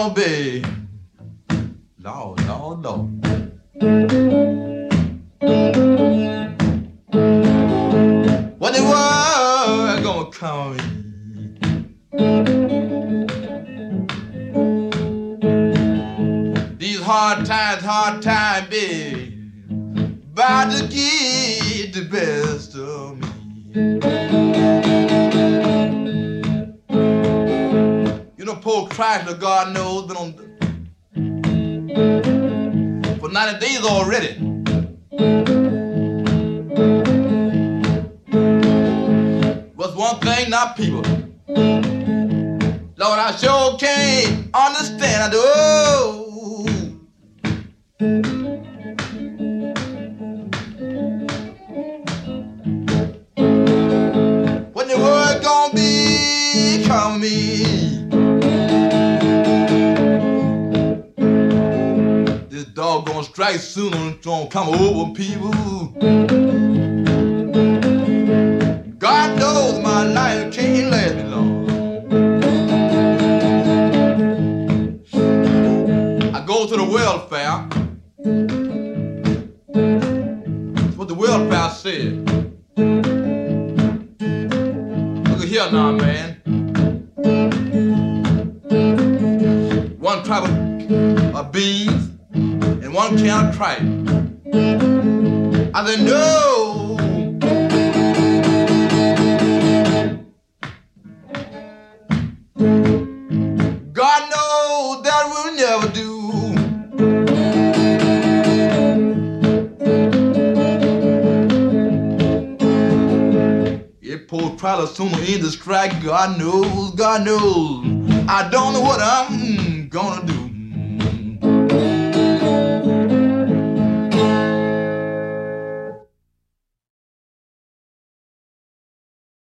gonna be? Lord, Lord, Lord. What the world gonna call me? These hard times, baby, about to get the best of me. You know, poor Chrysler, God knows, been on for 90 days already. What's one thing, not people. Lord, I sure can't understand. I do. When the world gonna be come me? This dog gonna strike sooner. It's gonna come over people. God knows my life can't last me long. I go to the welfare. That's what the welfare said. Look at here now, man. One type of beans and one can of tripe. I said, no. God knows that will never do. It poor Tyler sooner in the strike. God knows, God knows. I don't know what I'm gonna do.